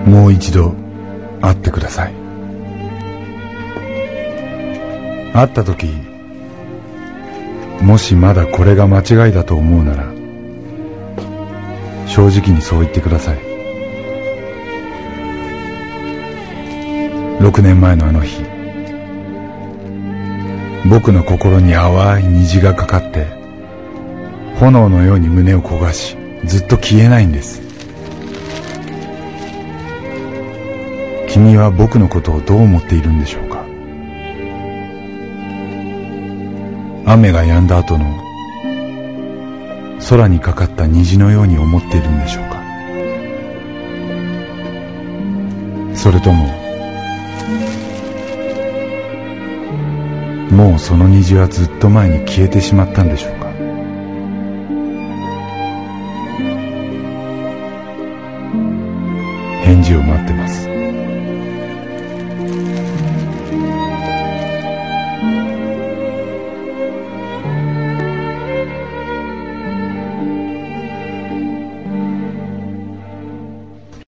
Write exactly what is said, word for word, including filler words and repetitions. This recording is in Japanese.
もう一度会ってください。会った時、もしまだこれが間違いだと思うなら正直にそう言ってください。ろくねんまえのあの日、僕の心に淡い虹がかかって炎のように胸を焦がし、ずっと消えないんです。君は僕のことをどう思っているんでしょうか。雨が止んだ後の空にかかった虹のように思っているんでしょうか。それとももうその虹はずっと前に消えてしまったんでしょうか。返事を待ってます。